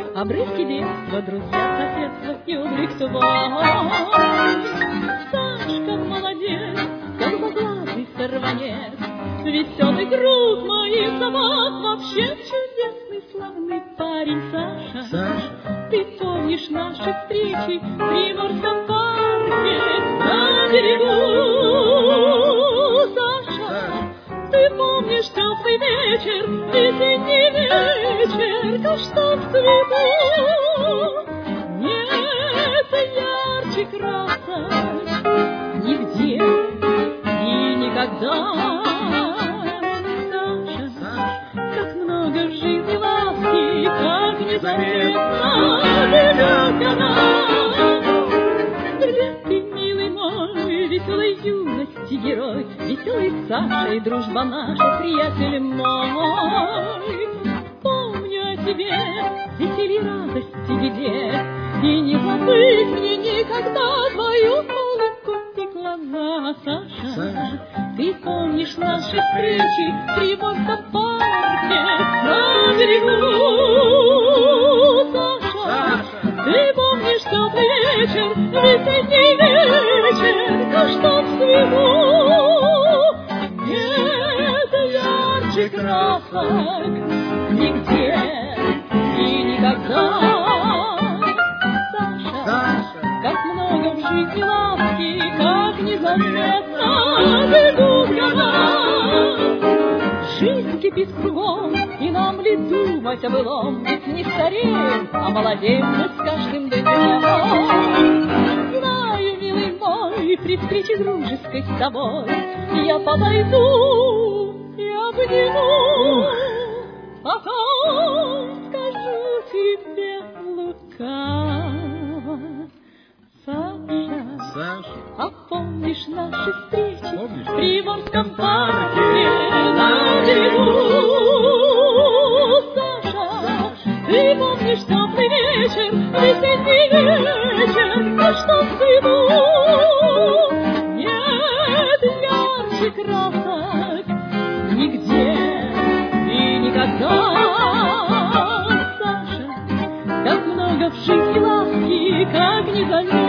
Обрывки детства, друзья, соседства, юный твой. Сашка молодец, голубоглазый сорванец, веселый друг моих забот, вообще чудесный, славный парень Саша. Саша, ты помнишь наши встречи в Приморском парке на берегу? Саша, ты помнишь теплый вечер, весенний вечер, каштан в цвету? Нет ярче красок нигде и никогда. Саша, как много в жизни ласки, как незаметно живет она. Где ты, милый мой, веселой юности герой, веселый Саша и дружба наша, приятель мой. Помню о тебе, веселье, радости, беде, и не забыть мне никогда твою улыбку и глаза. Саша, ты помнишь наши встречи в Приморском парке на берегу? Саша, ты помнишь теплый вечер, весенний вечер, каштан в цвету? Нет ярче красок нигде и никогда. Саша, как много в жизни ласки, как незаметно бегут года. Жизнь кипит кругом, и нам ли думать о былом? Ведь не стареем, а молодеем мы с каждым днем. Знаю, милый мой, при встрече дружеской с тобой я подойду и обниму, потом скажу тебе лукаво. Саша, а помнишь наши встречи в Приморском парке на берегу? Саша, ты помнишь теплый вечер, весенний вечер, каштан в цвету? Нет ярче красок нигде и никогда. Саша, как много в жизни ласки, как незаметно